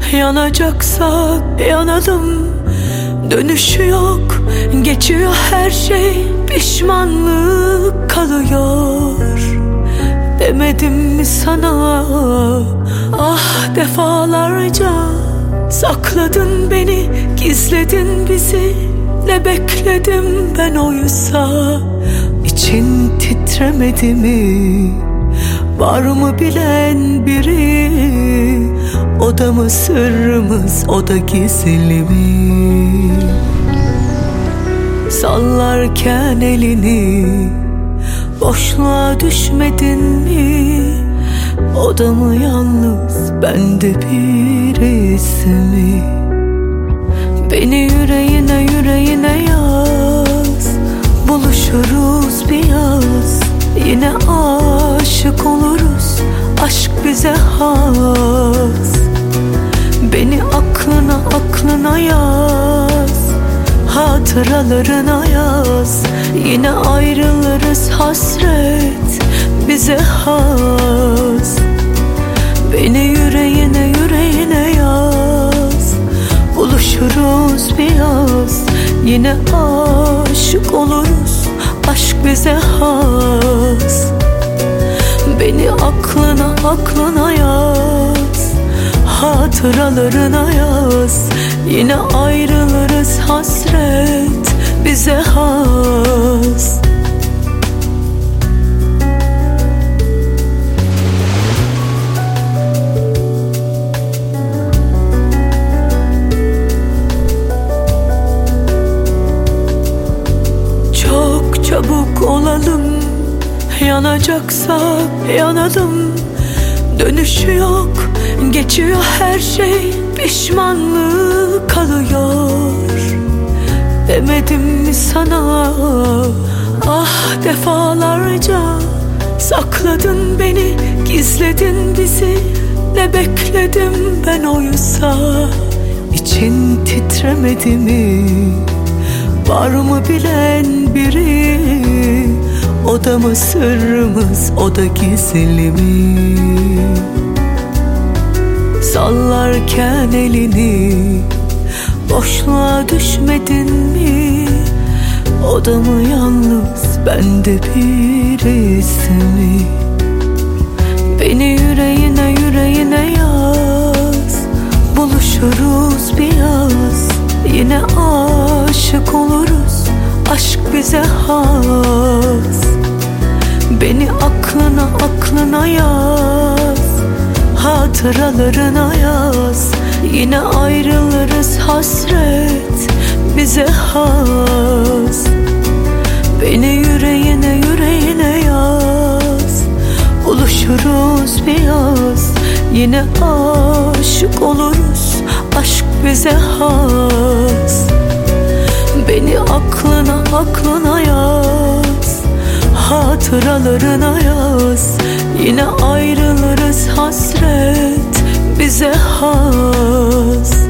Yanacaksak yanalım, dönüşü yok. Geçiyor her şey, pişmanlık kalıyor. Demedim mi sana? Ah, defalarca sakladın beni, gizledin bizi. Ne bekledim ben oysa? İçin titremedi mi? Var mı bilen biri? O da mı sırrımız, o da gizli mi? Sallarken elini boşluğa düşmedin mi? O da mı yalnız, bende birisi mi? Beni yüreğine yaz, buluşuruz bir yaz. Yine aşık oluruz, aşk bize has. Beni aklına yaz, hatıralarına yaz. Yine ayrılırız, hasret bize has. Beni yüreğine yaz, buluşuruz bir yaz. Yine aşık oluruz, aşk bize has. Beni aklına yaz, hatıralarına yaz. Yine ayrılırız, hasret bize has. Çok çabuk olalım, yanacaksak yanalım. Dönüşü yok, geçiyor her şey, pişmanlık kalıyor. Demedim mi sana? Ah, defalarca sakladın beni, gizledin bizi. Ne bekledim ben oysa? İçin titremedi mi? Var mı bilen biri? O da mı sırrımız, o da gizli mi? Sallarken elini boşluğa düşmedin mi? O da mı yalnız, bende birisi mi? Beni yüreğine yaz, buluşuruz bir yaz. Yine aşık oluruz, aşk bize has. Beni aklına yaz, hatıralarına yaz. Yine ayrılırız, hasret bize has. Beni yüreğine yaz, buluşuruz bir yaz. Yine aşık oluruz, aşk bize has. Beni aklına yaz, hatıralarına yaz. Yine ayrılırız, hasret bize has.